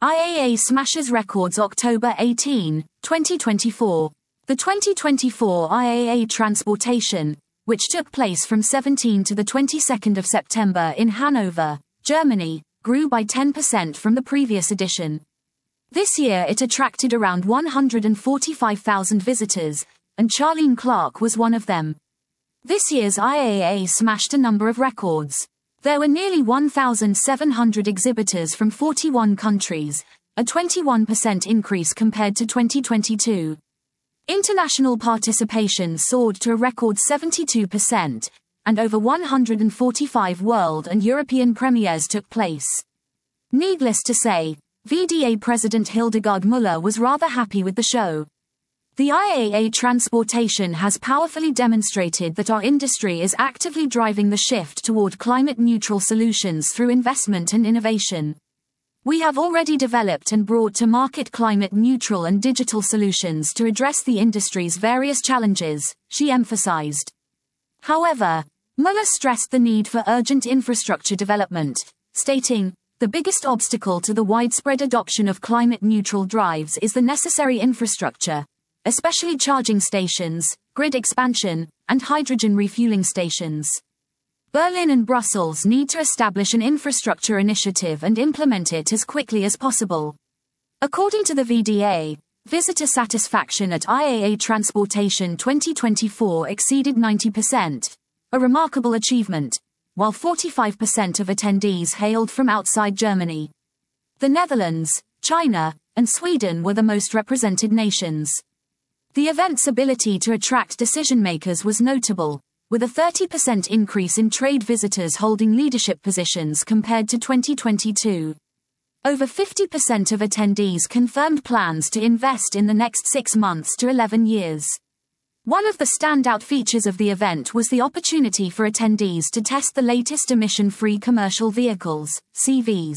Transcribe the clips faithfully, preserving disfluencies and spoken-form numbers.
I A A smashes records October eighteenth, twenty twenty-four. The twenty twenty-four I A A Transportation, which took place from seventeenth to the twenty-second of September in Hanover, Germany, grew by ten percent from the previous edition. This year it attracted around one hundred forty-five thousand visitors, and Charlene Clark was one of them. This year's I A A smashed a number of records. There were nearly one thousand seven hundred exhibitors from forty-one countries, a twenty-one percent increase compared to twenty twenty-two. International participation soared to a record seventy-two percent, and over one hundred forty-five world and European premieres took place. Needless to say, V D A President Hildegard Müller was rather happy with the show. The I A A Transportation has powerfully demonstrated that our industry is actively driving the shift toward climate-neutral solutions through investment and innovation. We have already developed and brought to market climate-neutral and digital solutions to address the industry's various challenges, she emphasized. However, Müller stressed the need for urgent infrastructure development, stating, "The biggest obstacle to the widespread adoption of climate-neutral drives is the necessary infrastructure, especially charging stations, grid expansion, and hydrogen refueling stations. Berlin and Brussels need to establish an infrastructure initiative and implement it as quickly as possible." According to the V D A, visitor satisfaction at I A A Transportation twenty twenty-four exceeded ninety percent, a remarkable achievement, while forty-five percent of attendees hailed from outside Germany. The Netherlands, China, and Sweden were the most represented nations. The event's ability to attract decision-makers was notable, with a thirty percent increase in trade visitors holding leadership positions compared to twenty twenty-two. Over fifty percent of attendees confirmed plans to invest in the next six months to eleven years. One of the standout features of the event was the opportunity for attendees to test the latest emission-free commercial vehicles, C Vs.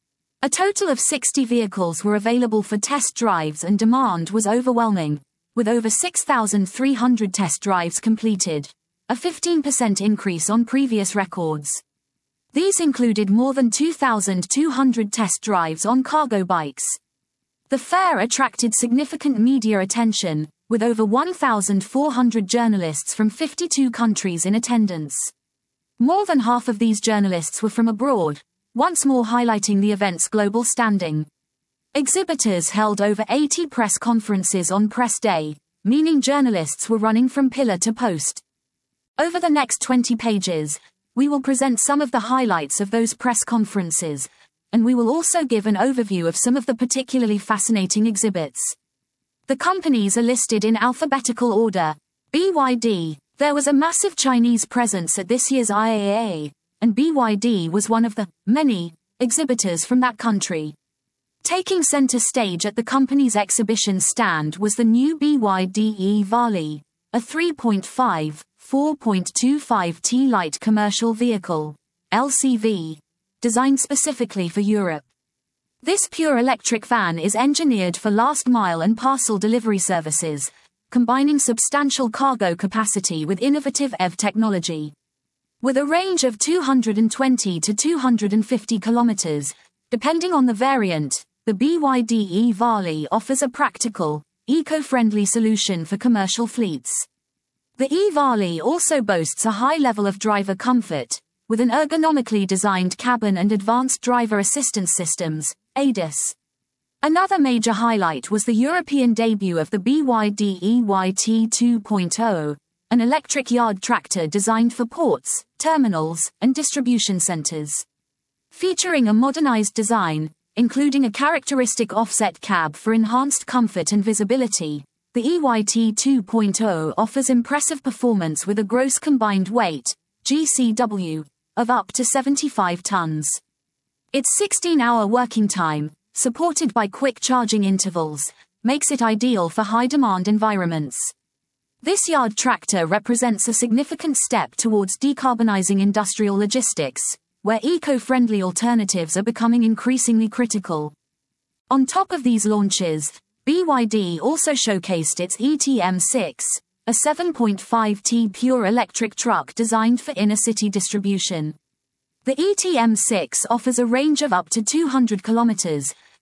A total of sixty vehicles were available for test drives and demand was overwhelming, with over six thousand three hundred test drives completed, a fifteen percent increase on previous records. These included more than two thousand two hundred test drives on cargo bikes. The fair attracted significant media attention, with over one thousand four hundred journalists from fifty-two countries in attendance. More than half of these journalists were from abroad, once more highlighting the event's global standing. Exhibitors held over eighty press conferences on press day, meaning journalists were running from pillar to post. Over the next twenty pages, we will present some of the highlights of those press conferences, and we will also give an overview of some of the particularly fascinating exhibits. The companies are listed in alphabetical order. B Y D. There was a massive Chinese presence at this year's I A A, and B Y D was one of the many exhibitors from that country. Taking center stage at the company's exhibition stand was the new B Y D E-Vali, a three point five, four point two five T light commercial vehicle, L C V, designed specifically for Europe. This pure electric van is engineered for last-mile and parcel delivery services, combining substantial cargo capacity with innovative E V technology. With a range of two hundred twenty to two hundred fifty kilometers, depending on the variant, the B Y D E-Vali offers a practical, eco-friendly solution for commercial fleets. The E-Vali also boasts a high level of driver comfort, with an ergonomically designed cabin and advanced driver assistance systems, A D A S. Another major highlight was the European debut of the B Y D E Y T two point oh, an electric yard tractor designed for ports, terminals, and distribution centers. Featuring a modernized design, including a characteristic offset cab for enhanced comfort and visibility, the E Y T two point oh offers impressive performance with a gross combined weight, G C W, of up to seventy-five tons. Its sixteen-hour working time, supported by quick charging intervals, makes it ideal for high-demand environments. This yard tractor represents a significant step towards decarbonizing industrial logistics, where eco-friendly alternatives are becoming increasingly critical. On top of these launches, B Y D also showcased its E T M six, a seven point five ton pure electric truck designed for inner-city distribution. The E T M six offers a range of up to two hundred kilometers,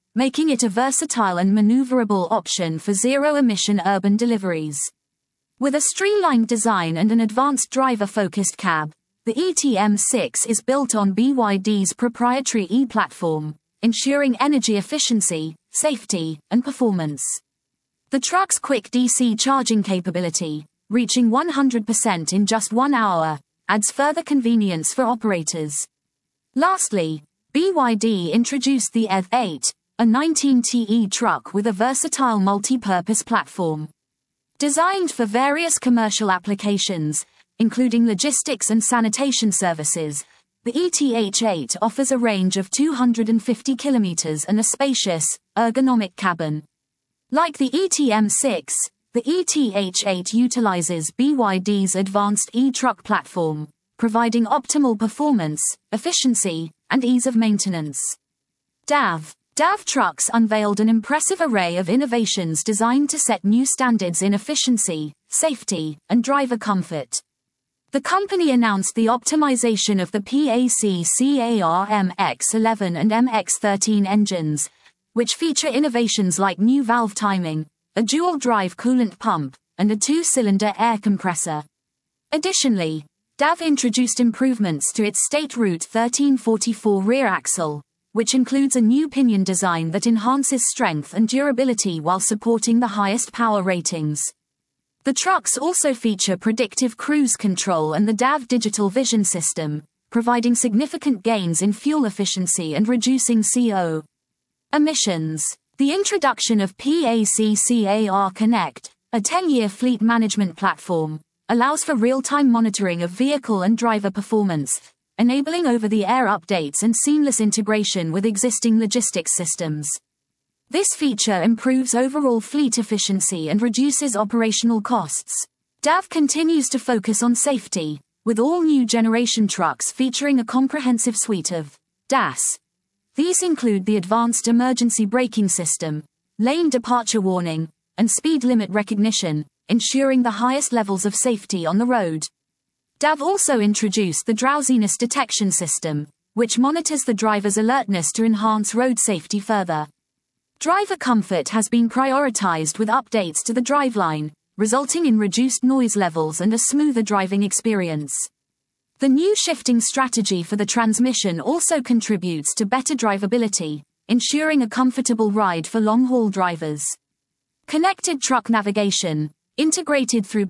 making it a versatile and maneuverable option for zero-emission urban deliveries. With a streamlined design and an advanced driver-focused cab, the E T M six is built on B Y D's proprietary E-platform, ensuring energy efficiency, safety, and performance. The truck's quick D C charging capability, reaching one hundred percent in just one hour, adds further convenience for operators. Lastly, B Y D introduced the E V eight, a nineteen T E truck with a versatile multi-purpose platform. Designed for various commercial applications, including logistics and sanitation services, the E T H eight offers a range of two hundred fifty kilometers and a spacious, ergonomic cabin. Like the E T M six, the E T H eight utilizes B Y D's advanced e-truck platform, providing optimal performance, efficiency, and ease of maintenance. D A V D A V Trucks unveiled an impressive array of innovations designed to set new standards in efficiency, safety, and driver comfort. The company announced the optimization of the PACCAR M X eleven and M X thirteen engines, which feature innovations like new valve timing, a dual-drive coolant pump, and a two-cylinder air compressor. Additionally, D A V introduced improvements to its State Route thirteen forty-four rear axle, which includes a new pinion design that enhances strength and durability while supporting the highest power ratings. The trucks also feature predictive cruise control and the D A V Digital Vision System, providing significant gains in fuel efficiency and reducing C O emissions. The introduction of PACCAR Connect, a ten-year fleet management platform, allows for real-time monitoring of vehicle and driver performance, enabling over-the-air updates and seamless integration with existing logistics systems. This feature improves overall fleet efficiency and reduces operational costs. D A V continues to focus on safety, with all new generation trucks featuring a comprehensive suite of D A S. These include the Advanced Emergency Braking System, lane departure warning, and speed limit recognition, ensuring the highest levels of safety on the road. D A V also introduced the Drowsiness Detection System, which monitors the driver's alertness to enhance road safety further. Driver comfort has been prioritized with updates to the driveline, resulting in reduced noise levels and a smoother driving experience. The new shifting strategy for the transmission also contributes to better drivability, ensuring a comfortable ride for long-haul drivers. Connected truck navigation, integrated through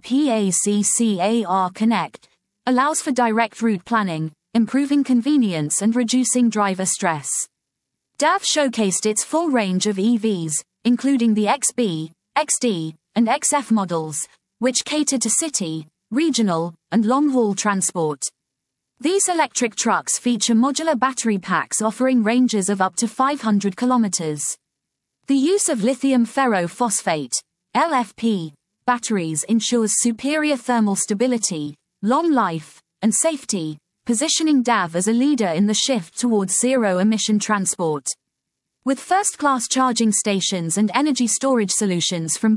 PACCAR Connect, allows for direct route planning, improving convenience and reducing driver stress. D A V showcased its full range of E Vs, including the X B, X D, and X F models, which cater to city, regional, and long-haul transport. These electric trucks feature modular battery packs offering ranges of up to five hundred kilometers. The use of lithium ferrophosphate, L F P, batteries ensures superior thermal stability, long life, and safety, positioning D A V as a leader in the shift towards zero-emission transport. With first-class charging stations and energy storage solutions from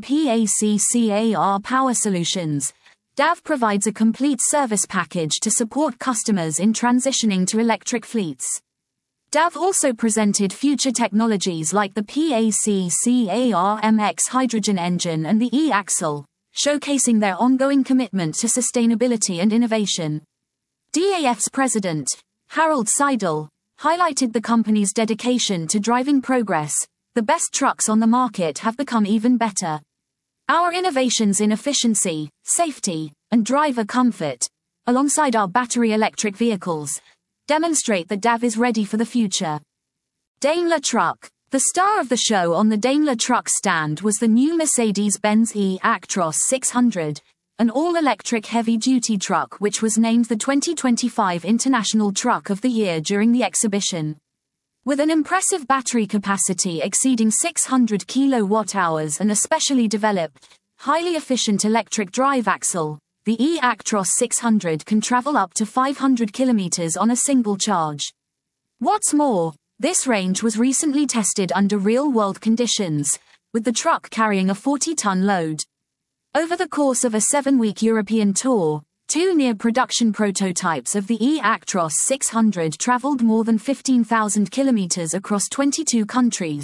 PACCAR Power Solutions, D A V provides a complete service package to support customers in transitioning to electric fleets. D A V also presented future technologies like the PACCAR M X hydrogen engine and the E-axle, showcasing their ongoing commitment to sustainability and innovation. D A F's president, Harold Seidel, highlighted the company's dedication to driving progress. The best trucks on the market have become even better. Our innovations in efficiency, safety, and driver comfort, alongside our battery electric vehicles, demonstrate that D A V is ready for the future. Daimler Truck. The star of the show on the Daimler Truck stand was the new Mercedes-Benz E-Actros six hundred, an all-electric heavy-duty truck which was named the twenty twenty-five International Truck of the Year during the exhibition. With an impressive battery capacity exceeding six hundred kilowatt hours and a specially developed, highly efficient electric drive axle, the E-Actros six hundred can travel up to five hundred kilometers on a single charge. What's more, this range was recently tested under real-world conditions, with the truck carrying a forty-ton load. Over the course of a seven-week European tour, two near-production prototypes of the E-Actros six hundred traveled more than fifteen thousand kilometers across twenty-two countries,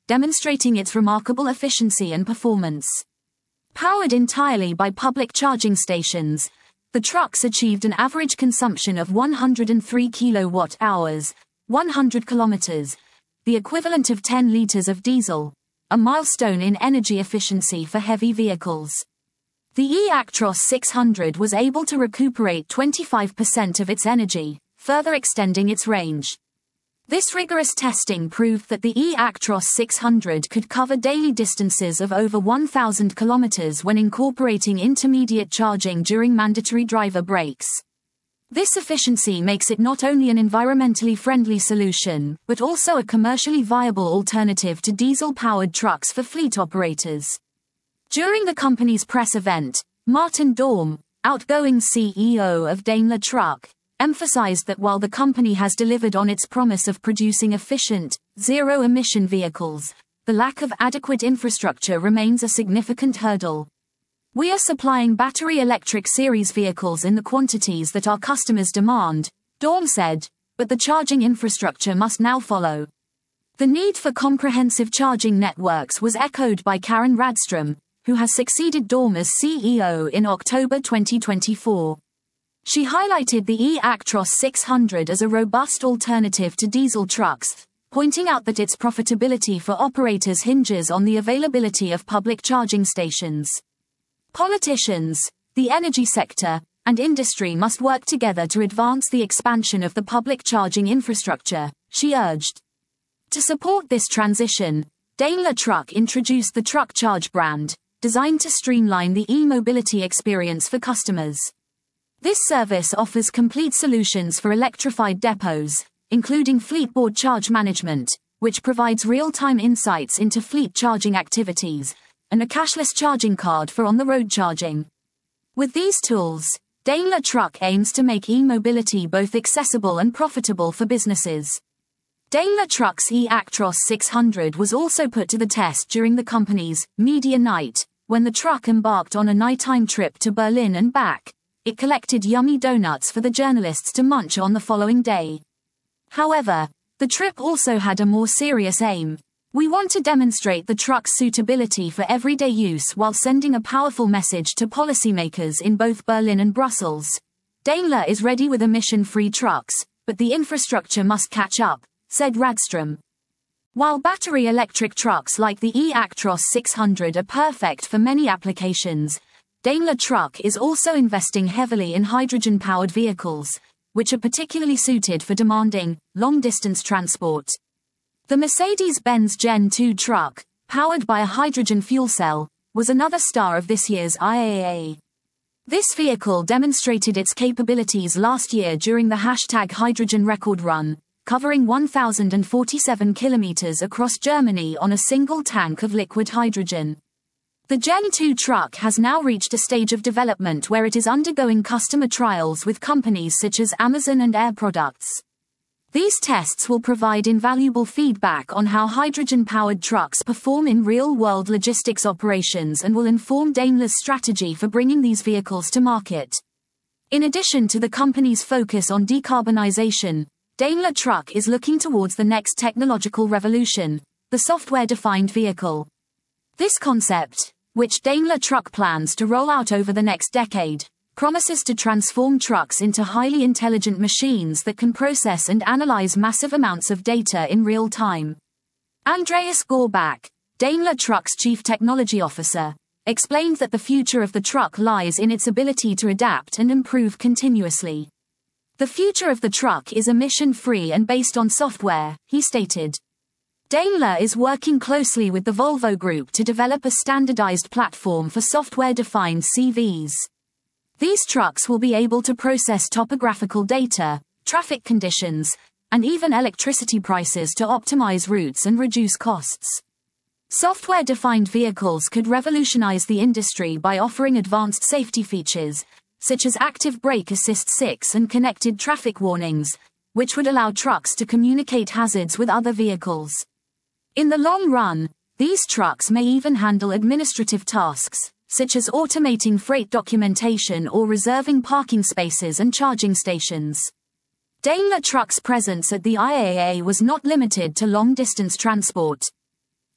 demonstrating its remarkable efficiency and performance. Powered entirely by public charging stations, the trucks achieved an average consumption of one hundred three kilowatt hours, one hundred kilometers, the equivalent of ten liters of diesel, a milestone in energy efficiency for heavy vehicles. The e-Actros six hundred was able to recuperate twenty-five percent of its energy, further extending its range. This rigorous testing proved that the e-Actros six hundred could cover daily distances of over one thousand kilometers when incorporating intermediate charging during mandatory driver breaks. This efficiency makes it not only an environmentally friendly solution, but also a commercially viable alternative to diesel-powered trucks for fleet operators. During the company's press event, Martin Daum, outgoing C E O of Daimler Truck, emphasized that while the company has delivered on its promise of producing efficient, zero-emission vehicles, the lack of adequate infrastructure remains a significant hurdle. We are supplying battery electric series vehicles in the quantities that our customers demand, Daum said, but the charging infrastructure must now follow. The need for comprehensive charging networks was echoed by Karin Rådström, who has succeeded Daum as C E O in October twenty twenty-four. She highlighted the e-Actros six hundred as a robust alternative to diesel trucks, pointing out that its profitability for operators hinges on the availability of public charging stations. Politicians, the energy sector, and industry must work together to advance the expansion of the public charging infrastructure, she urged. To support this transition, Daimler Truck introduced the Truck Charge brand, designed to streamline the e-mobility experience for customers. This service offers complete solutions for electrified depots, including Fleetboard Charge Management, which provides real-time insights into fleet charging activities, and a cashless charging card for on-the-road charging. With these tools, Daimler Truck aims to make e-mobility both accessible and profitable for businesses. Daimler Truck's e-Actros six hundred was also put to the test during the company's Media Night, when the truck embarked on a nighttime trip to Berlin and back. It collected yummy donuts for the journalists to munch on the following day. However, the trip also had a more serious aim. We want to demonstrate the truck's suitability for everyday use while sending a powerful message to policymakers in both Berlin and Brussels. Daimler is ready with emission-free trucks, but the infrastructure must catch up, said Rådström. While battery electric trucks like the e-Actros six hundred are perfect for many applications, Daimler Truck is also investing heavily in hydrogen-powered vehicles, which are particularly suited for demanding, long-distance transport. The Mercedes-Benz Gen two truck, powered by a hydrogen fuel cell, was another star of this year's I A A. This vehicle demonstrated its capabilities last year during the hashtag Hydrogen Record Run, covering one thousand forty-seven kilometers across Germany on a single tank of liquid hydrogen. The Gen two truck has now reached a stage of development where it is undergoing customer trials with companies such as Amazon and Air Products. These tests will provide invaluable feedback on how hydrogen-powered trucks perform in real-world logistics operations and will inform Daimler's strategy for bringing these vehicles to market. In addition to the company's focus on decarbonization, Daimler Truck is looking towards the next technological revolution, the software-defined vehicle. This concept, which Daimler Truck plans to roll out over the next decade, promises to transform trucks into highly intelligent machines that can process and analyze massive amounts of data in real time. Andreas Gorbach, Daimler Truck's chief technology officer, explained that the future of the truck lies in its ability to adapt and improve continuously. The future of the truck is emission-free and based on software, he stated. Daimler is working closely with the Volvo Group to develop a standardized platform for software-defined C Vs. These trucks will be able to process topographical data, traffic conditions, and even electricity prices to optimize routes and reduce costs. Software-defined vehicles could revolutionize the industry by offering advanced safety features, such as active brake assist six and connected traffic warnings, which would allow trucks to communicate hazards with other vehicles. In the long run, these trucks may even handle administrative tasks, such as automating freight documentation or reserving parking spaces and charging stations. Daimler Truck's presence at the I A A was not limited to long-distance transport.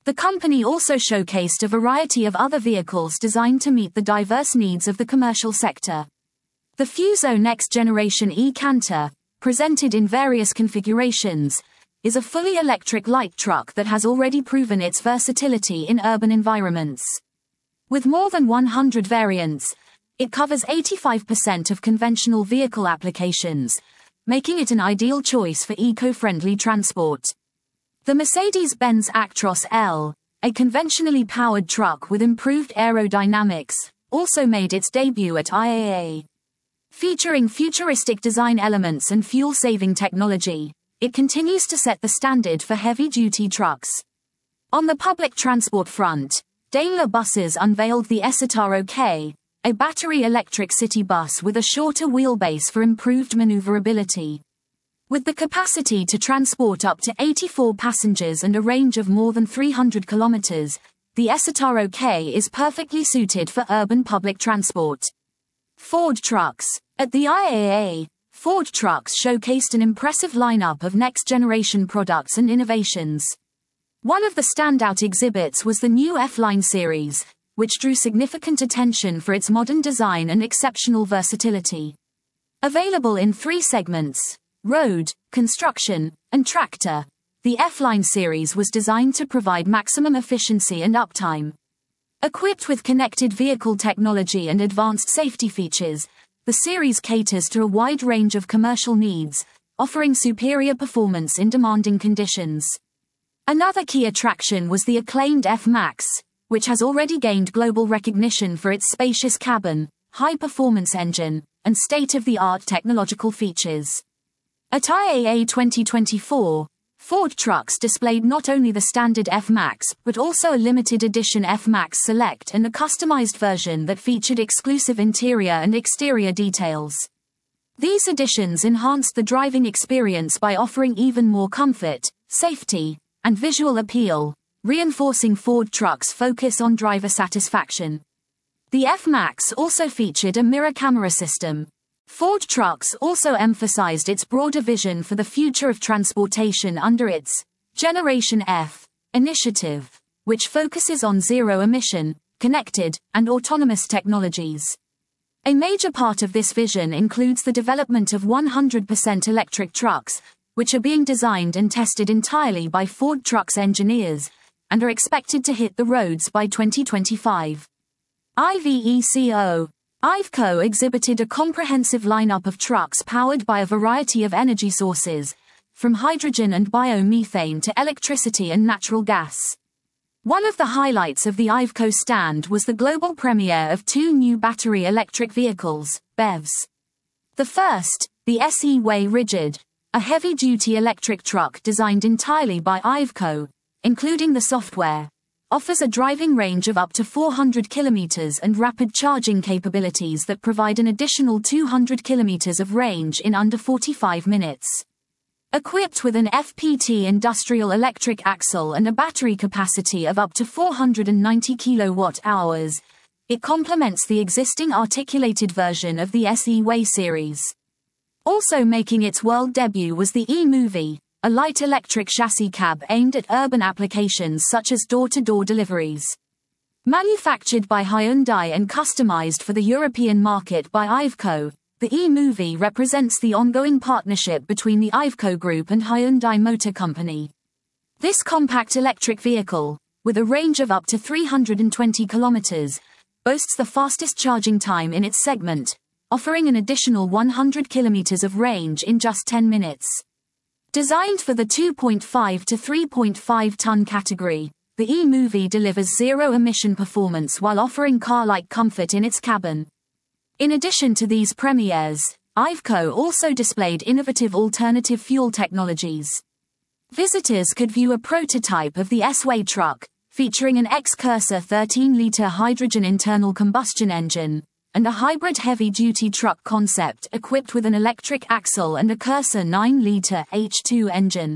The company also showcased a variety of other vehicles designed to meet the diverse needs of the commercial sector. The Fuso Next Generation e-Canter, presented in various configurations, is a fully electric light truck that has already proven its versatility in urban environments. With more than one hundred variants, it covers eighty-five percent of conventional vehicle applications, making it an ideal choice for eco-friendly transport. The Mercedes-Benz Actros L, a conventionally powered truck with improved aerodynamics, also made its debut at I A A. Featuring futuristic design elements and fuel-saving technology, it continues to set the standard for heavy-duty trucks. On the public transport front, Daimler Buses unveiled the Esotaro K, a battery-electric city bus with a shorter wheelbase for improved maneuverability. With the capacity to transport up to eighty-four passengers and a range of more than three hundred kilometers, the Esotaro K is perfectly suited for urban public transport. Ford Trucks. At the I A A, Ford Trucks showcased an impressive lineup of next-generation products and innovations. One of the standout exhibits was the new F-Line series, which drew significant attention for its modern design and exceptional versatility. Available in three segments: road, construction, and tractor, the F-Line series was designed to provide maximum efficiency and uptime. Equipped with connected vehicle technology and advanced safety features, the series caters to a wide range of commercial needs, offering superior performance in demanding conditions. Another key attraction was the acclaimed F-Max, which has already gained global recognition for its spacious cabin, high-performance engine, and state-of-the-art technological features. At I A A twenty twenty-four, Ford Trucks displayed not only the standard F-Max but also a limited edition F-Max Select and a customized version that featured exclusive interior and exterior details. These additions enhanced the driving experience by offering even more comfort, safety, and visual appeal, reinforcing Ford Trucks' focus on driver satisfaction. The F-Max also featured a mirror camera system. Ford Trucks also emphasized its broader vision for the future of transportation under its Generation F initiative, which focuses on zero-emission, connected, and autonomous technologies. A major part of this vision includes the development of one hundred percent electric trucks, which are being designed and tested entirely by Ford Trucks engineers, and are expected to hit the roads by twenty twenty-five. IVECO. Iveco exhibited a comprehensive lineup of trucks powered by a variety of energy sources, from hydrogen and biomethane to electricity and natural gas. One of the highlights of the Iveco stand was the global premiere of two new battery electric vehicles, B E Vs. The first, the S E-Way Rigid, a heavy-duty electric truck designed entirely by Iveco, including the software, offers a driving range of up to four hundred kilometers and rapid charging capabilities that provide an additional two hundred kilometers of range in under forty-five minutes. Equipped with an F P T industrial electric axle and a battery capacity of up to four hundred ninety kilowatt hours, it complements the existing articulated version of the S E-Way series. Also making its world debut was the e-Movie, a light electric chassis cab aimed at urban applications such as door-to-door deliveries. Manufactured by Hyundai and customized for the European market by Iveco, the e-Movie represents the ongoing partnership between the Iveco Group and Hyundai Motor Company. This compact electric vehicle, with a range of up to three hundred twenty kilometers, boasts the fastest charging time in its segment, offering an additional one hundred kilometers of range in just ten minutes. Designed for the two point five to three point five ton category, the e-Movie delivers zero-emission performance while offering car-like comfort in its cabin. In addition to these premieres, Iveco also displayed innovative alternative fuel technologies. Visitors could view a prototype of the S-Way truck, featuring an X-Cursor thirteen liter hydrogen internal combustion engine, and a hybrid heavy-duty truck concept equipped with an electric axle and a Cursor nine liter H two engine.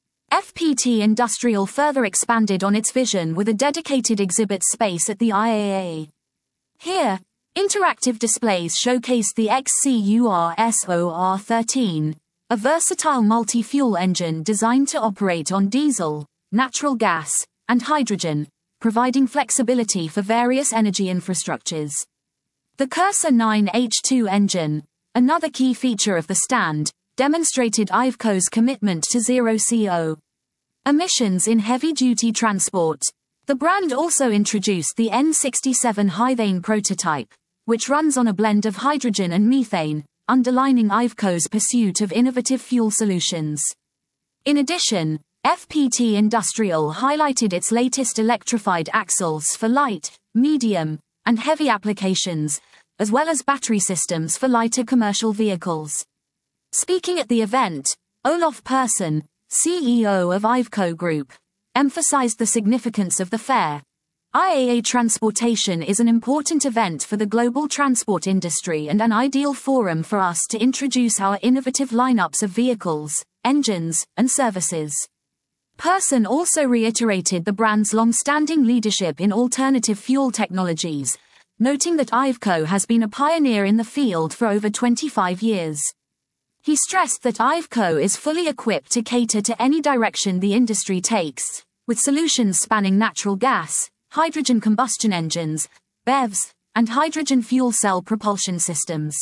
F P T Industrial further expanded on its vision with a dedicated exhibit space at the I A A. Here, interactive displays showcased the X C U R S O R thirteen, a versatile multi-fuel engine designed to operate on diesel, natural gas, and hydrogen, providing flexibility for various energy infrastructures. The Cursor nine H two engine, another key feature of the stand, demonstrated Iveco's commitment to zero C O emissions in heavy-duty transport. The brand also introduced the N sixty-seven Hythane prototype, which runs on a blend of hydrogen and methane, underlining Iveco's pursuit of innovative fuel solutions. In addition, F P T Industrial highlighted its latest electrified axles for light, medium, and heavy applications, as well as battery systems for lighter commercial vehicles. Speaking at the event, Olof Persson, C E O of Iveco Group, emphasized the significance of the fair. I A A Transportation is an important event for the global transport industry and an ideal forum for us to introduce our innovative lineups of vehicles, engines, and services. Persson also reiterated the brand's long-standing leadership in alternative fuel technologies, noting that Iveco has been a pioneer in the field for over twenty-five years. He stressed that Iveco is fully equipped to cater to any direction the industry takes, with solutions spanning natural gas, hydrogen combustion engines, B E Vs, and hydrogen fuel cell propulsion systems.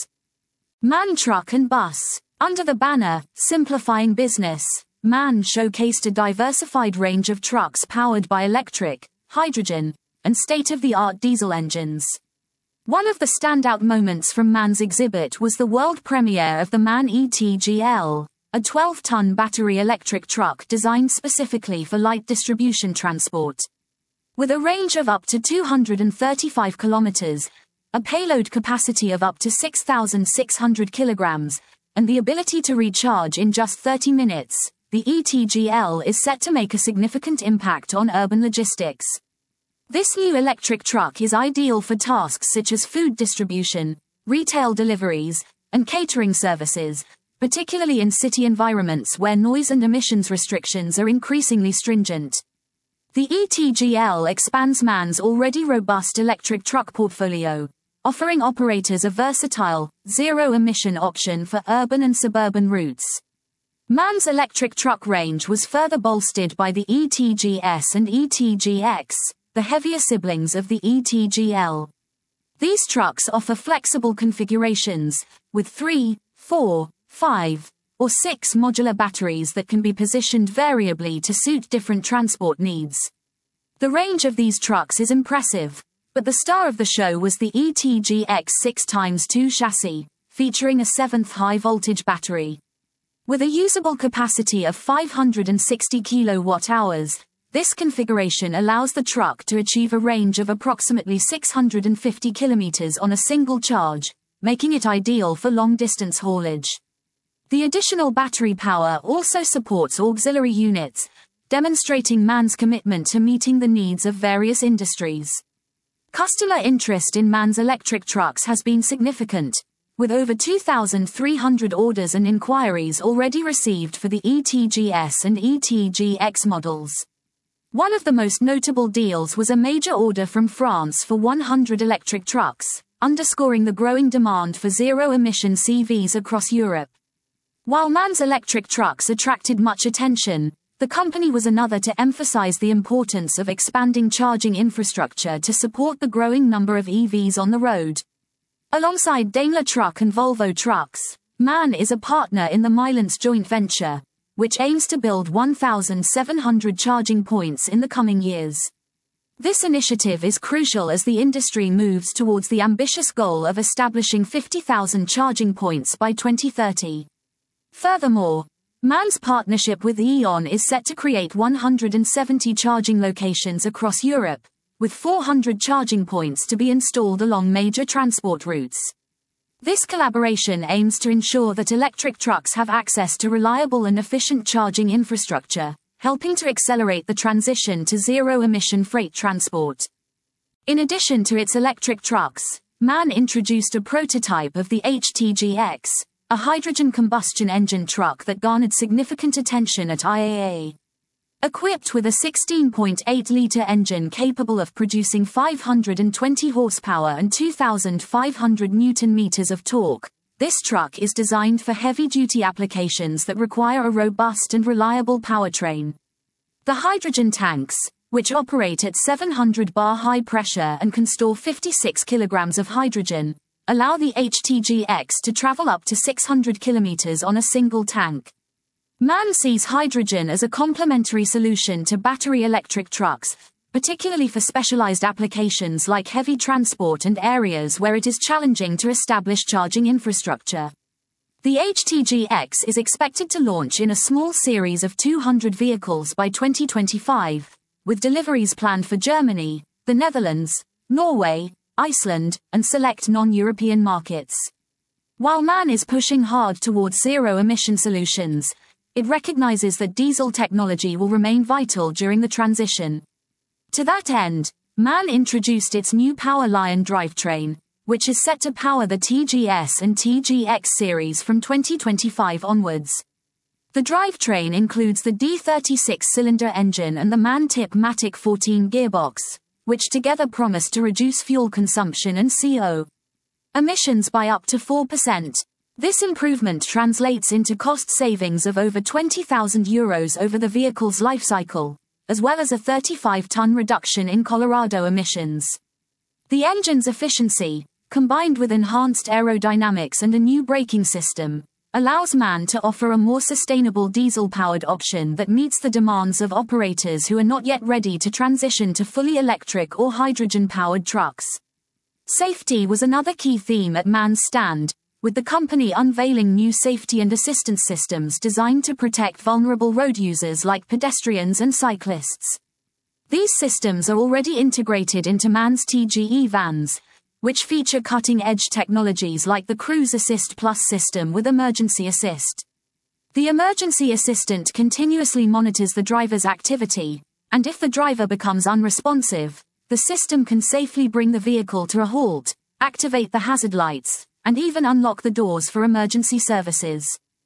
MAN Truck and Bus. Under the banner, Simplifying Business, MAN showcased a diversified range of trucks powered by electric, hydrogen, and state-of-the-art diesel engines. One of the standout moments from MAN's exhibit was the world premiere of the MAN E T G L, a twelve-ton battery electric truck designed specifically for light distribution transport. With a range of up to two hundred thirty-five kilometers, a payload capacity of up to six thousand six hundred kilograms, and the ability to recharge in just thirty minutes, the E T G L is set to make a significant impact on urban logistics. This new electric truck is ideal for tasks such as food distribution, retail deliveries, and catering services, particularly in city environments where noise and emissions restrictions are increasingly stringent. The E T G L expands MAN's already robust electric truck portfolio, offering operators a versatile, zero-emission option for urban and suburban routes. MAN's electric truck range was further bolstered by the E T G S and E T G X, the heavier siblings of the E T G L. These trucks offer flexible configurations, with three, four, five, or six modular batteries that can be positioned variably to suit different transport needs. The range of these trucks is impressive, but the star of the show was the E T G X six by two chassis, featuring a seventh high-voltage battery. With a usable capacity of five hundred sixty kilowatt hours, this configuration allows the truck to achieve a range of approximately six hundred fifty kilometers on a single charge, making it ideal for long-distance haulage. The additional battery power also supports auxiliary units, demonstrating MAN's commitment to meeting the needs of various industries. Customer interest in MAN's electric trucks has been significant, with over two thousand three hundred orders and inquiries already received for the E T G S and E T G X models. One of the most notable deals was a major order from France for one hundred electric trucks, underscoring the growing demand for zero-emission C Vs across Europe. While MAN's electric trucks attracted much attention, the company was another to emphasize the importance of expanding charging infrastructure to support the growing number of E Vs on the road. Alongside Daimler Truck and Volvo Trucks, MAN is a partner in the Milence joint venture, which aims to build one thousand seven hundred charging points in the coming years. This initiative is crucial as the industry moves towards the ambitious goal of establishing fifty thousand charging points by twenty thirty. Furthermore, MAN's partnership with E.ON is set to create one hundred seventy charging locations across Europe, with four hundred charging points to be installed along major transport routes. This collaboration aims to ensure that electric trucks have access to reliable and efficient charging infrastructure, helping to accelerate the transition to zero-emission freight transport. In addition to its electric trucks, MAN introduced a prototype of the H T G X, a hydrogen combustion engine truck that garnered significant attention at I A A. Equipped with a sixteen point eight liter engine capable of producing five hundred twenty horsepower and two thousand five hundred newton meters of torque, this truck is designed for heavy-duty applications that require a robust and reliable powertrain. The hydrogen tanks, which operate at seven hundred bar high pressure and can store fifty-six kilograms of hydrogen, allow the H T G X to travel up to six hundred kilometers on a single tank. MAN sees hydrogen as a complementary solution to battery electric trucks, particularly for specialized applications like heavy transport and areas where it is challenging to establish charging infrastructure. The H T G X is expected to launch in a small series of two hundred vehicles by twenty twenty-five, with deliveries planned for Germany, the Netherlands, Norway, Iceland, and select non-European markets. While MAN is pushing hard towards zero-emission solutions, it recognizes that diesel technology will remain vital during the transition. To that end, MAN introduced its new PowerLion drivetrain, which is set to power the T G S and T G X series from twenty twenty-five onwards. The drivetrain includes the D thirty-six cylinder engine and the MAN-TIP Matic fourteen gearbox, which together promise to reduce fuel consumption and C O emissions by up to four percent. This improvement translates into cost savings of over twenty thousand euros over the vehicle's lifecycle, as well as a thirty-five ton reduction in Colorado emissions. The engine's efficiency, combined with enhanced aerodynamics and a new braking system, allows MAN to offer a more sustainable diesel-powered option that meets the demands of operators who are not yet ready to transition to fully electric or hydrogen-powered trucks. Safety was another key theme at MAN's stand, with the company unveiling new safety and assistance systems designed to protect vulnerable road users like pedestrians and cyclists. These systems are already integrated into MAN's T G E vans, which feature cutting-edge technologies like the Cruise Assist Plus system with Emergency Assist. The Emergency Assistant continuously monitors the driver's activity, and if the driver becomes unresponsive, the system can safely bring the vehicle to a halt, activate the hazard lights, and even unlock the doors for emergency services.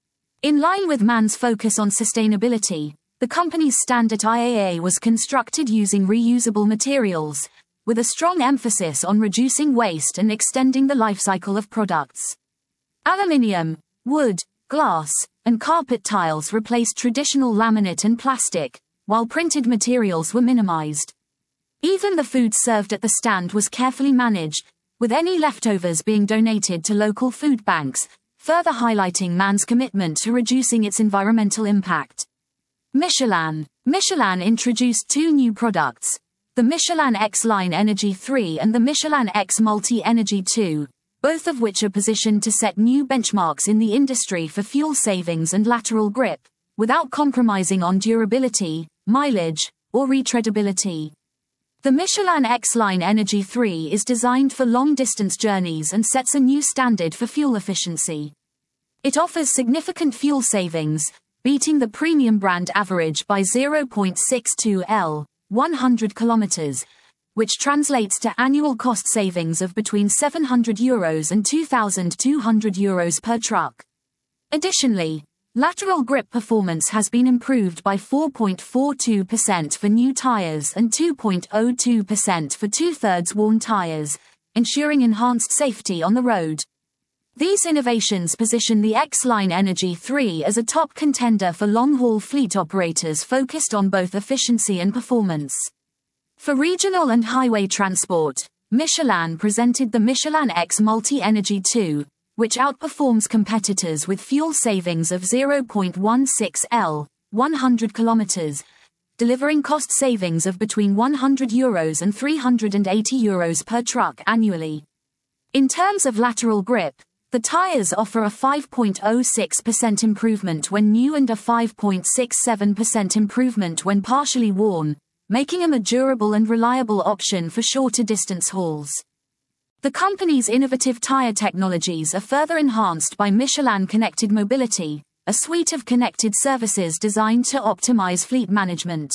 In line with MAN's focus on sustainability, the company's stand at I A A was constructed using reusable materials, with a strong emphasis on reducing waste and extending the lifecycle of products. Aluminium, wood, glass, and carpet tiles replaced traditional laminate and plastic, while printed materials were minimized. Even the food served at the stand was carefully managed, with any leftovers being donated to local food banks, further highlighting MAN's commitment to reducing its environmental impact. Michelin. Michelin introduced two new products, the Michelin X-Line Energy three and the Michelin X Multi Energy two, both of which are positioned to set new benchmarks in the industry for fuel savings and lateral grip, without compromising on durability, mileage, or retreadability. The Michelin X-Line Energy three is designed for long-distance journeys and sets a new standard for fuel efficiency. It offers significant fuel savings, beating the premium brand average by zero point six two liters, one hundred kilometers, which translates to annual cost savings of between seven hundred euros and two thousand two hundred euros per truck. Additionally, lateral grip performance has been improved by four point four two percent for new tires and two point zero two percent for two-thirds worn tires, ensuring enhanced safety on the road. These innovations position the X-Line Energy three as a top contender for long-haul fleet operators focused on both efficiency and performance. For regional and highway transport, Michelin presented the Michelin X Multi Energy two, which outperforms competitors with fuel savings of zero point one six liters, one hundred kilometers, delivering cost savings of between one hundred euros and three hundred eighty euros per truck annually. In terms of lateral grip, the tires offer a five point zero six percent improvement when new and a five point six seven percent improvement when partially worn, making them a durable and reliable option for shorter distance hauls. The company's innovative tire technologies are further enhanced by Michelin Connected Mobility, a suite of connected services designed to optimize fleet management.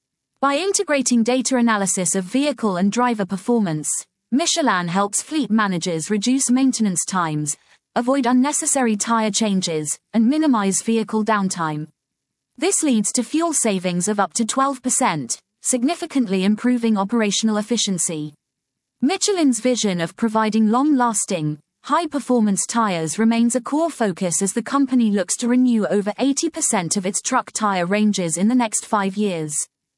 By integrating data analysis of vehicle and driver performance, Michelin helps fleet managers reduce maintenance times, avoid unnecessary tire changes, and minimize vehicle downtime. This leads to fuel savings of up to twelve percent, significantly improving operational efficiency. Michelin's vision of providing long-lasting, high-performance tires remains a core focus as the company looks to renew over eighty percent of its truck tire ranges in the next five years.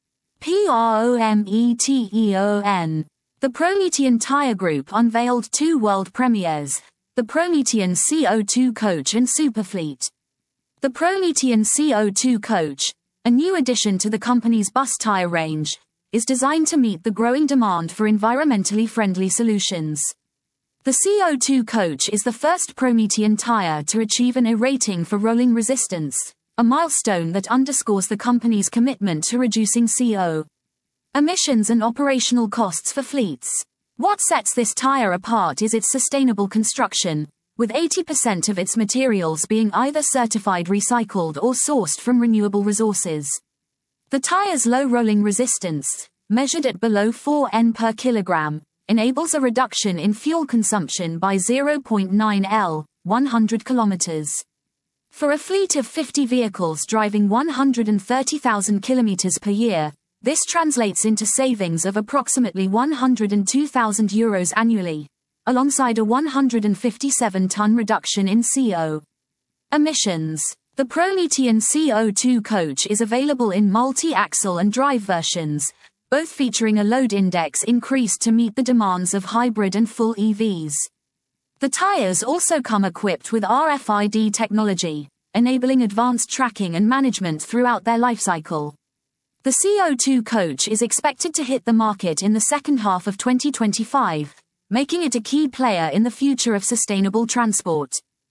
PROMETEON. The Prometeon Tyre Group unveiled two world premieres, the Prometeon C O two Coach and Superfleet. The Prometeon C O two Coach, a new addition to the company's bus tyre range, is designed to meet the growing demand for environmentally friendly solutions. The C O two Coach is the first Prometeon tyre to achieve an A rating for rolling resistance, a milestone that underscores the company's commitment to reducing C O emissions and operational costs for fleets. What sets this tyre apart is its sustainable construction, with eighty percent of its materials being either certified recycled or sourced from renewable resources. The tyre's low rolling resistance, measured at below four N per kilogram, enables a reduction in fuel consumption by zero point nine liters, one hundred kilometers. For a fleet of fifty vehicles driving one hundred thirty thousand kilometers per year, this translates into savings of approximately one hundred two thousand euros annually, alongside a one hundred fifty-seven ton reduction in C O emissions. The Prometeon C O two Coach is available in multi-axle and drive versions, both featuring a load index increased to meet the demands of hybrid and full E Vs. The tires also come equipped with R F I D technology, enabling advanced tracking and management throughout their lifecycle. The C O two Coach is expected to hit the market in the second half of twenty twenty-five, making it a key player in the future of sustainable transport.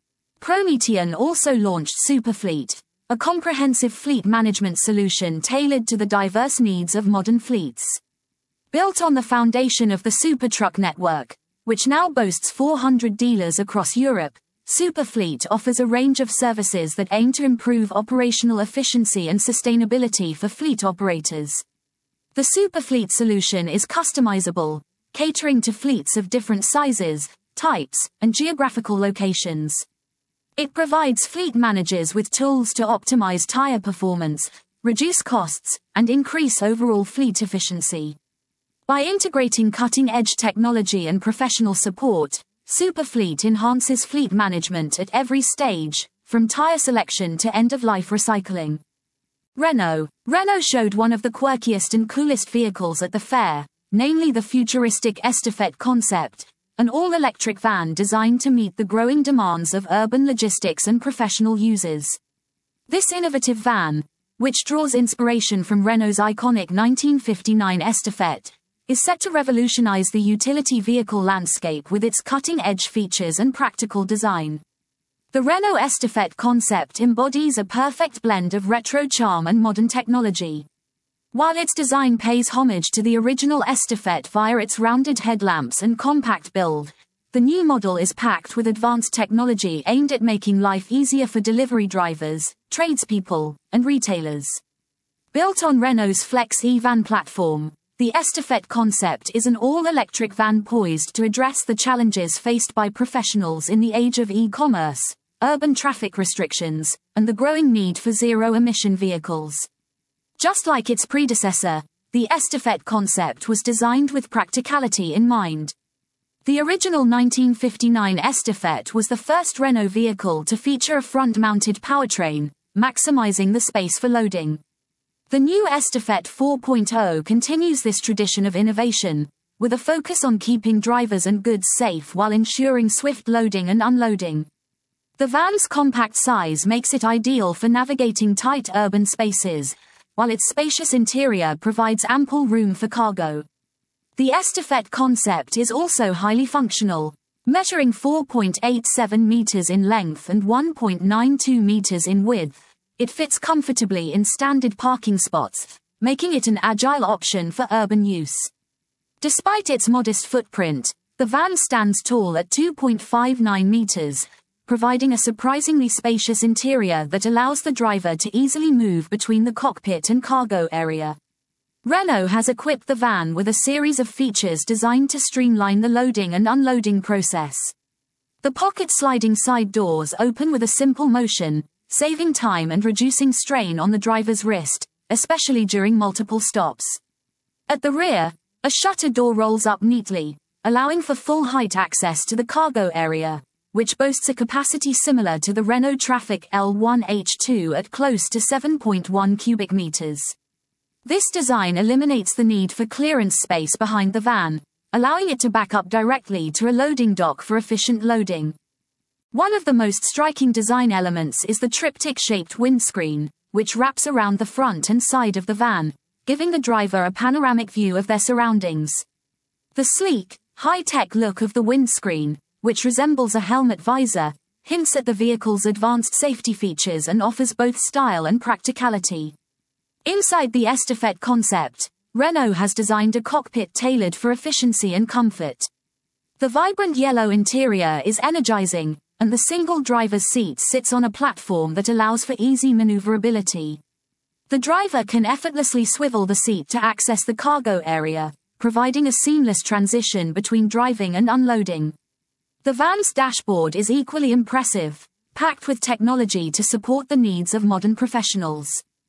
Prometeon also launched Superfleet, a comprehensive fleet management solution tailored to the diverse needs of modern fleets. Built on the foundation of the Supertruck network, which now boasts four hundred dealers across Europe, Superfleet offers a range of services that aim to improve operational efficiency and sustainability for fleet operators. The Superfleet solution is customizable, catering to fleets of different sizes, types, and geographical locations. It provides fleet managers with tools to optimize tire performance, reduce costs, and increase overall fleet efficiency. By integrating cutting-edge technology and professional support, Superfleet enhances fleet management at every stage, from tire selection to end-of-life recycling. Renault. Renault showed one of the quirkiest and coolest vehicles at the fair, namely the futuristic Estafette concept, an all-electric van designed to meet the growing demands of urban logistics and professional users. This innovative van, which draws inspiration from Renault's iconic nineteen fifty-nine Estafette, is set to revolutionize the utility vehicle landscape with its cutting-edge features and practical design. The Renault Estafette concept embodies a perfect blend of retro charm and modern technology. While its design pays homage to the original Estafette via its rounded headlamps and compact build, the new model is packed with advanced technology aimed at making life easier for delivery drivers, tradespeople, and retailers. Built on Renault's Flex E-Van platform, the Estafette concept is an all-electric van poised to address the challenges faced by professionals in the age of e-commerce, urban traffic restrictions, and the growing need for zero-emission vehicles. Just like its predecessor, the Estafette concept was designed with practicality in mind. The original nineteen fifty-nine Estafette was the first Renault vehicle to feature a front-mounted powertrain, maximizing the space for loading. The new Estafette four point oh continues this tradition of innovation, with a focus on keeping drivers and goods safe while ensuring swift loading and unloading. The van's compact size makes it ideal for navigating tight urban spaces, while its spacious interior provides ample room for cargo. The Estafette concept is also highly functional, measuring four point eight seven meters in length and one point nine two meters in width. It fits comfortably in standard parking spots, making it an agile option for urban use. Despite its modest footprint, the van stands tall at two point five nine meters, providing a surprisingly spacious interior that allows the driver to easily move between the cockpit and cargo area. Renault has equipped the van with a series of features designed to streamline the loading and unloading process. The pocket-sliding side doors open with a simple motion, saving time and reducing strain on the driver's wrist, especially during multiple stops. At the rear, a shutter door rolls up neatly, allowing for full-height access to the cargo area, which boasts a capacity similar to the Renault Trafic L one H two at close to seven point one cubic meters. This design eliminates the need for clearance space behind the van, allowing it to back up directly to a loading dock for efficient loading. One of the most striking design elements is the triptych-shaped windscreen, which wraps around the front and side of the van, giving the driver a panoramic view of their surroundings. The sleek, high-tech look of the windscreen, which resembles a helmet visor, hints at the vehicle's advanced safety features and offers both style and practicality. Inside the Estafette concept, Renault has designed a cockpit tailored for efficiency and comfort. The vibrant yellow interior is energizing, and the single driver's seat sits on a platform that allows for easy maneuverability. The driver can effortlessly swivel the seat to access the cargo area, providing a seamless transition between driving and unloading. The van's dashboard is equally impressive, packed with technology to support the needs of modern professionals.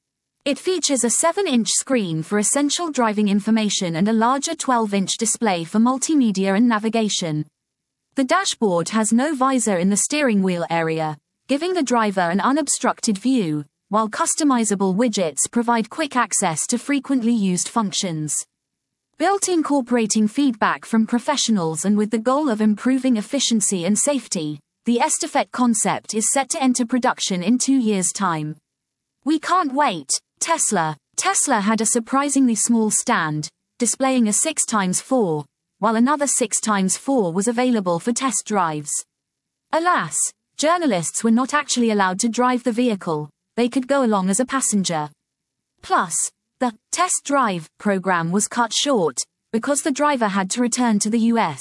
It features a seven-inch screen for essential driving information and a larger twelve-inch display for multimedia and navigation. The dashboard has no visor in the steering wheel area, giving the driver an unobstructed view, while customizable widgets provide quick access to frequently used functions. Built incorporating feedback from professionals and with the goal of improving efficiency and safety, the Estafette concept is set to enter production in two years' time. We can't wait. Tesla. Tesla had a surprisingly small stand, displaying a six by four, while another six by four was available for test drives. Alas, journalists were not actually allowed to drive the vehicle, they could go along as a passenger. Plus, the test drive program was cut short, because the driver had to return to the U S.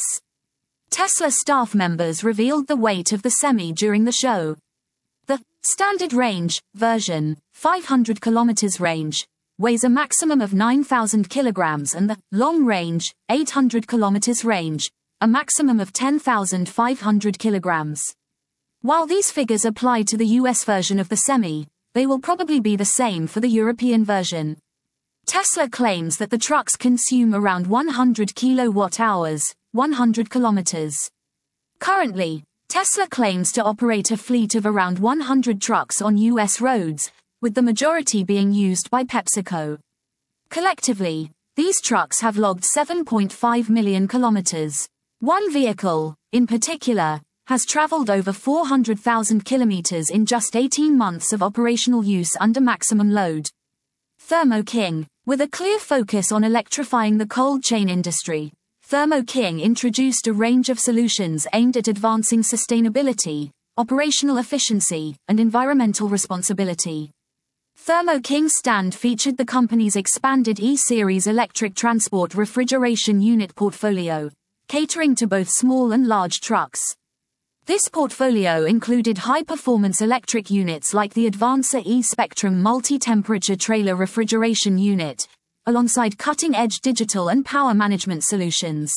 Tesla staff members revealed the weight of the Semi during the show. The standard range version, five hundred kilometers range, weighs a maximum of nine thousand kilograms, and the long range, eight hundred kilometers range, a maximum of ten thousand five hundred kilograms. While these figures apply to the U S version of the Semi, they will probably be the same for the European version. Tesla claims that the trucks consume around one hundred kilowatt hours, one hundred kilometers. Currently, Tesla claims to operate a fleet of around one hundred trucks on U S roads, with the majority being used by PepsiCo. Collectively, these trucks have logged seven point five million kilometers. One vehicle, in particular, has traveled over four hundred thousand kilometers in just eighteen months of operational use under maximum load. Thermo King. With a clear focus on electrifying the cold chain industry, Thermo King introduced a range of solutions aimed at advancing sustainability, operational efficiency, and environmental responsibility. Thermo King's stand featured the company's expanded E-Series electric transport refrigeration unit portfolio, catering to both small and large trucks. This portfolio included high-performance electric units like the Advancer E-Spectrum multi-temperature trailer refrigeration unit, alongside cutting-edge digital and power management solutions.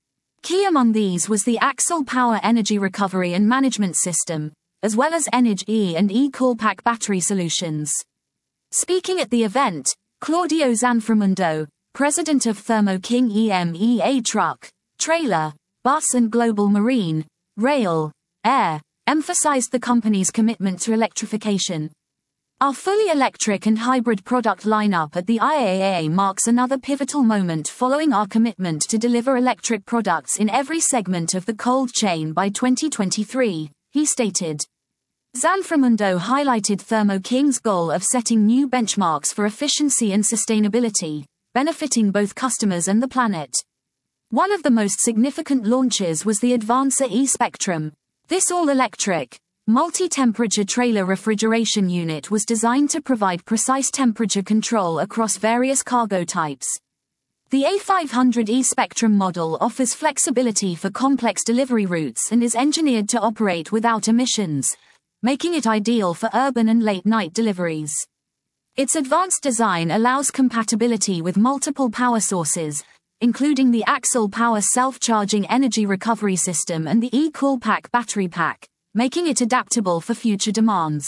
Key among these was the Axle Power Energy Recovery and Management System, as well as Energy E and E-Coolpack battery solutions. Speaking at the event, Claudio Zanframundo, president of Thermo King E M E A Truck, Trailer, Bus and Global Marine, Rail, Air, emphasized the company's commitment to electrification. Our fully electric and hybrid product lineup at the I A A marks another pivotal moment following our commitment to deliver electric products in every segment of the cold chain by twenty twenty-three, he stated. Zanframundo highlighted Thermo King's goal of setting new benchmarks for efficiency and sustainability, benefiting both customers and the planet. One of the most significant launches was the Advancer E-Spectrum. This all-electric, multi-temperature trailer refrigeration unit was designed to provide precise temperature control across various cargo types. The A five hundred E-Spectrum model offers flexibility for complex delivery routes and is engineered to operate without emissions, making it ideal for urban and late-night deliveries. Its advanced design allows compatibility with multiple power sources, including the Axle Power self-charging energy recovery system and the E-Coolpack battery pack, making it adaptable for future demands.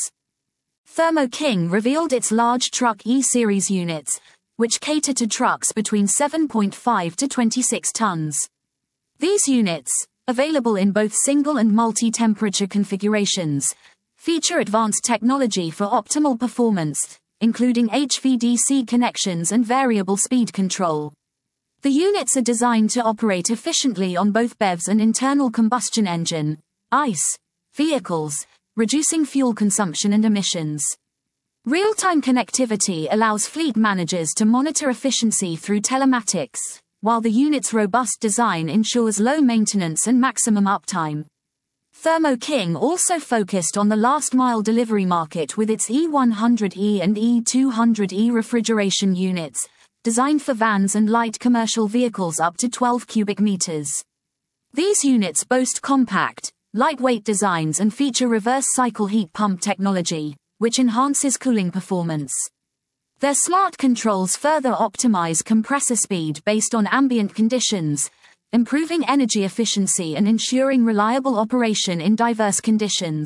Thermo King revealed its large truck E-Series units, which cater to trucks between seven point five to twenty-six tons. These units, available in both single and multi-temperature configurations, feature advanced technology for optimal performance, including H V D C connections and variable speed control. The units are designed to operate efficiently on both B E Vs and internal combustion engine (I C E) vehicles, reducing fuel consumption and emissions. Real-time connectivity allows fleet managers to monitor efficiency through telematics, while the unit's robust design ensures low maintenance and maximum uptime. Thermo King also focused on the last-mile delivery market with its E one hundred E and E two hundred E refrigeration units, designed for vans and light commercial vehicles up to twelve cubic meters. These units boast compact, lightweight designs and feature reverse cycle heat pump technology, which enhances cooling performance. Their smart controls further optimize compressor speed based on ambient conditions, improving energy efficiency and ensuring reliable operation in diverse conditions.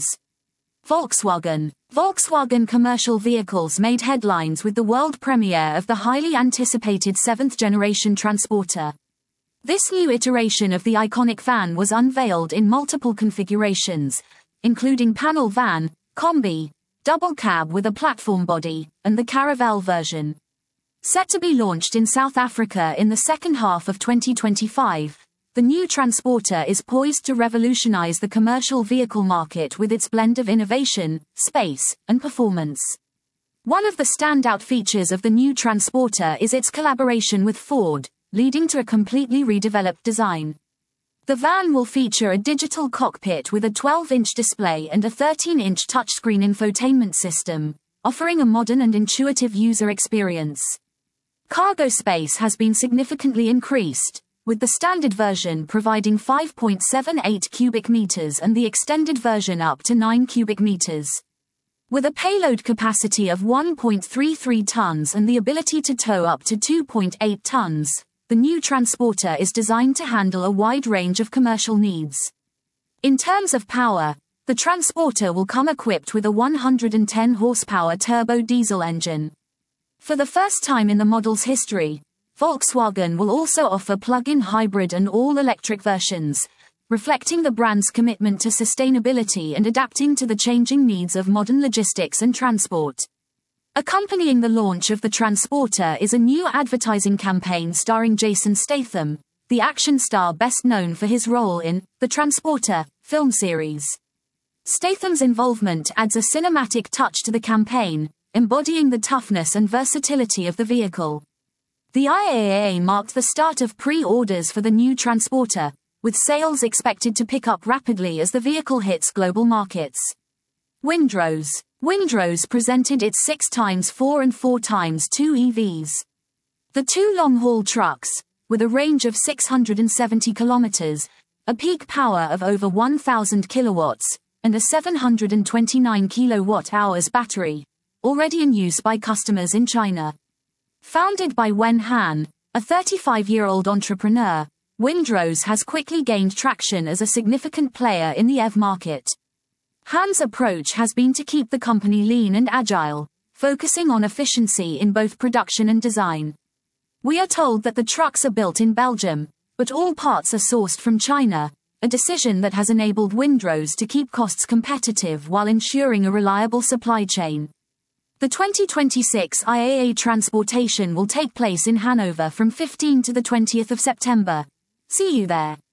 Volkswagen. Volkswagen commercial vehicles made headlines with the world premiere of the highly anticipated seventh generation Transporter. This new iteration of the iconic van was unveiled in multiple configurations, including panel van, combi, double cab with a platform body, and the Caravelle version. Set to be launched in South Africa in the second half of twenty twenty-five, the new Transporter is poised to revolutionize the commercial vehicle market with its blend of innovation, space, and performance. One of the standout features of the new Transporter is its collaboration with Ford, leading to a completely redeveloped design. The van will feature a digital cockpit with a twelve inch display and a thirteen inch touchscreen infotainment system, offering a modern and intuitive user experience. Cargo space has been significantly increased, with the standard version providing five point seven eight cubic meters and the extended version up to nine cubic meters. With a payload capacity of one point three three tons and the ability to tow up to two point eight tons, the new Transporter is designed to handle a wide range of commercial needs. In terms of power, the Transporter will come equipped with a one hundred ten horsepower turbo diesel engine. For the first time in the model's history, Volkswagen will also offer plug-in hybrid and all-electric versions, reflecting the brand's commitment to sustainability and adapting to the changing needs of modern logistics and transport. Accompanying the launch of the Transporter is a new advertising campaign starring Jason Statham, the action star best known for his role in The Transporter film series. Statham's involvement adds a cinematic touch to the campaign, embodying the toughness and versatility of the vehicle. The I A A marked the start of pre-orders for the new Transporter, with sales expected to pick up rapidly as the vehicle hits global markets. Windrose. Windrose presented its six by four and four by two E Vs. The two long-haul trucks, with a range of six hundred seventy kilometers, a peak power of over one thousand kilowatts, and a seven hundred twenty-nine kilowatt hours battery, already in use by customers in China. Founded by Wen Han, a thirty-five-year-old entrepreneur, Windrose has quickly gained traction as a significant player in the E V market. Han's approach has been to keep the company lean and agile, focusing on efficiency in both production and design. We are told that the trucks are built in Belgium, but all parts are sourced from China, a decision that has enabled Windrose to keep costs competitive while ensuring a reliable supply chain. The twenty twenty-six I A A Transportation will take place in Hanover from fifteenth to the twentieth of September. See you there.